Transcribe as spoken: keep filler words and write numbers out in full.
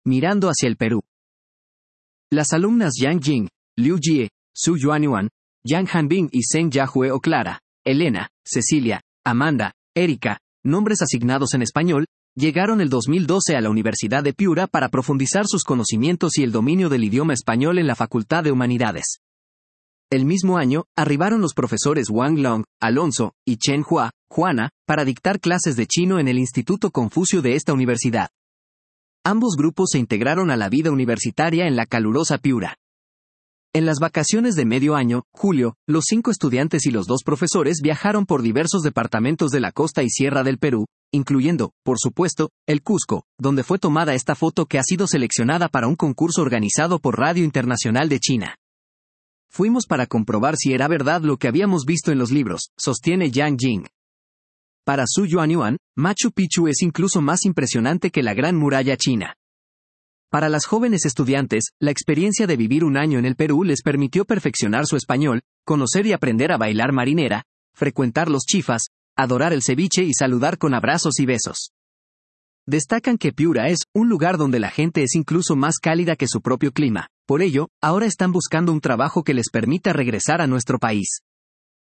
mirando hacia el Perú. Las alumnas Yang Jing, Liu Jie, Su Yuanyuan, Yang Hanbing y Zheng Yahue o Clara, Elena, Cecilia, Amanda, Erika, nombres asignados en español, llegaron el dos mil doce a la Universidad de Piura para profundizar sus conocimientos y el dominio del idioma español en la Facultad de Humanidades. El mismo año, arribaron los profesores Wang Long, Alonso, y Chen Hua, Juana, para dictar clases de chino en el Instituto Confucio de esta universidad. Ambos grupos se integraron a la vida universitaria en la calurosa Piura. En las vacaciones de medio año, julio, los cinco estudiantes y los dos profesores viajaron por diversos departamentos de la costa y sierra del Perú, incluyendo, por supuesto, el Cusco, donde fue tomada esta foto que ha sido seleccionada para un concurso organizado por Radio Internacional de China. Fuimos para comprobar si era verdad lo que habíamos visto en los libros, sostiene Yang Jing. Para Su Yuanyuan, Machu Picchu es incluso más impresionante que la Gran Muralla China. Para las jóvenes estudiantes, la experiencia de vivir un año en el Perú les permitió perfeccionar su español, conocer y aprender a bailar marinera, frecuentar los chifas, adorar el ceviche y saludar con abrazos y besos. Destacan que Piura es un lugar donde la gente es incluso más cálida que su propio clima. Por ello, ahora están buscando un trabajo que les permita regresar a nuestro país.